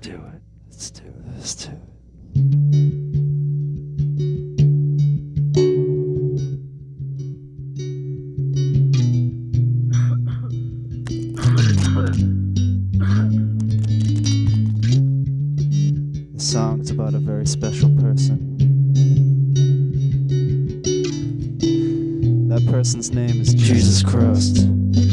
do it. Let's do it. Let's do it. The song's about a very special person. That person's name is Jesus Christ.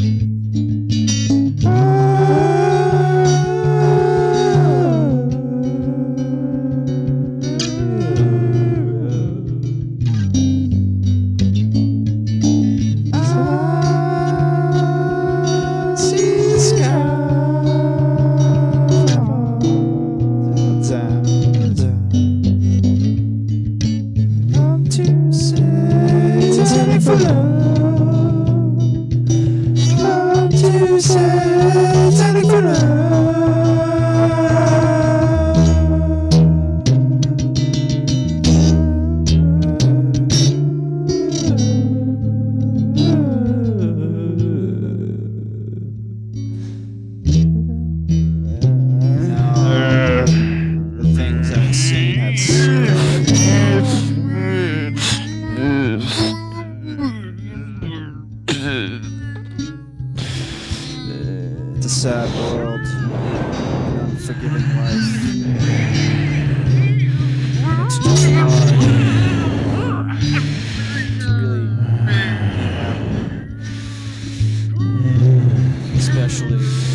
It's a sad world, an unforgiving life. It's just hard to really be happy, especially